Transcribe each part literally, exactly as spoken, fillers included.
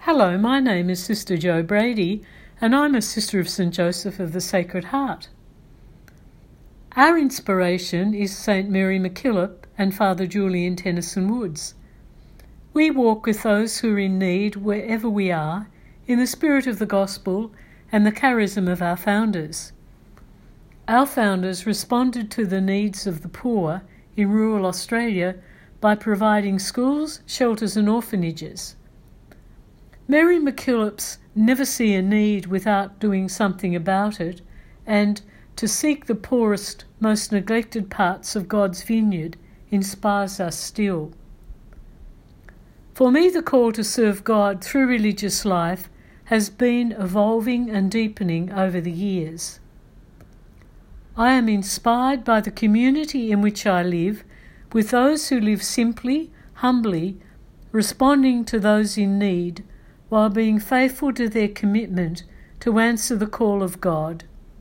Hello, my name is Sister Jo Brady, and I'm a Sister of Saint Joseph of the Sacred Heart. Our inspiration is Saint Mary MacKillop and Father Julian Tennyson Woods. We walk with those who are in need wherever we are, in the spirit of the Gospel and the charism of our founders. Our founders responded to the needs of the poor in rural Australia by providing schools, shelters and orphanages. Mary MacKillops never see a need without doing something about it, and to seek the poorest, most neglected parts of God's vineyard inspires us still. For me, the call to serve God through religious life has been evolving and deepening over the years. I am inspired by the community in which I live, with those who live simply, humbly, responding to those in need, while being faithful to their commitment to answer the call of God.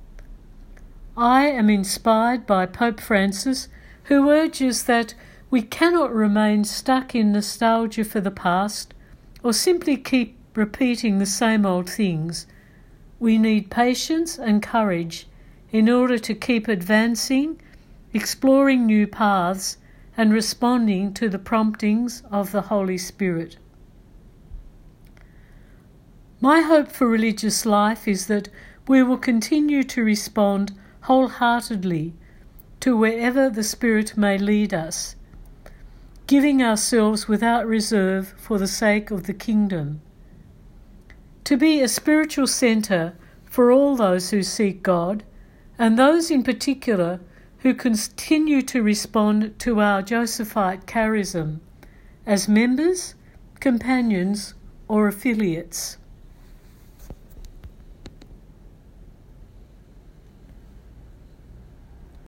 I am inspired by Pope Francis, who urges that we cannot remain stuck in nostalgia for the past or simply keep repeating the same old things. We need patience and courage in order to keep advancing, exploring new paths, and responding to the promptings of the Holy Spirit. My hope for religious life is that we will continue to respond wholeheartedly to wherever the Spirit may lead us, giving ourselves without reserve for the sake of the kingdom. To be a spiritual centre for all those who seek God, and those in particular who continue to respond to our Josephite charism as members, companions, or affiliates.